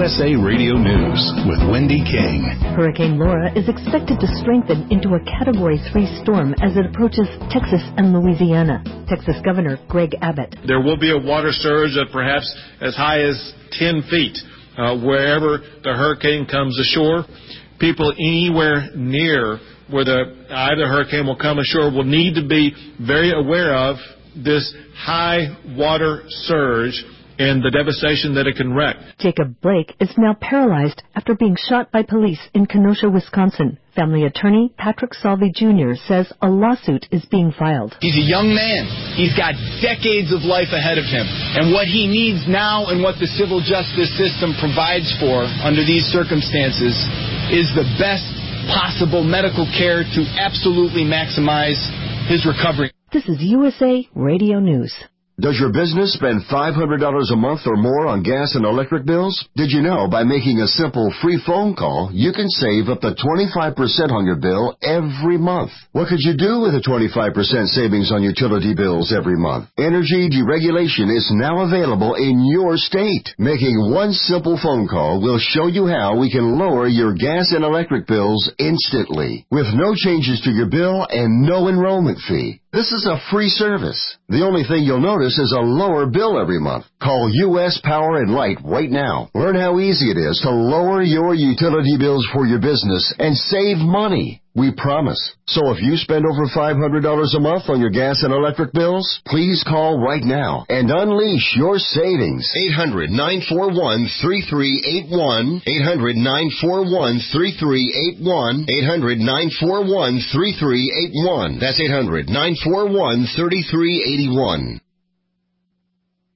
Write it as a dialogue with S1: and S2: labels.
S1: USA Radio News with Wendy King.
S2: Hurricane Laura is expected to strengthen into a Category 3 storm as it approaches Texas and Louisiana. Texas Governor Greg Abbott.
S3: There will be a water surge of perhaps as high as 10 feet wherever the hurricane comes ashore. People anywhere near where either hurricane will come ashore will need to be very aware of this high water surge and the devastation that it can wreak.
S2: Jacob Blake is now paralyzed after being shot by police in Kenosha, Wisconsin. Family attorney Patrick Salvi Jr. says a lawsuit is being filed.
S4: He's a young man. He's got decades of life ahead of him. And what he needs now and what the civil justice system provides for under these circumstances is the best possible medical care to absolutely maximize his recovery.
S2: This is USA Radio News.
S5: Does your business spend $500 a month or more on gas and electric bills? Did you know by making a simple free phone call, you can save up to 25% on your bill every month? What could you do with a 25% savings on utility bills every month? Energy deregulation is now available in your state. Making one simple phone call will show you how we can lower your gas and electric bills instantly, with no changes to your bill and no enrollment fee. This is a free service. The only thing you'll notice is a lower bill every month. Call U.S. Power and Light right now. Learn how easy it is to lower your utility bills for your business and save money. We promise. So if you spend over $500 a month on your gas and electric bills, please call right now and unleash your savings. 800-941-3381. 800-941-3381. 800-941-3381. That's 800-941-3381.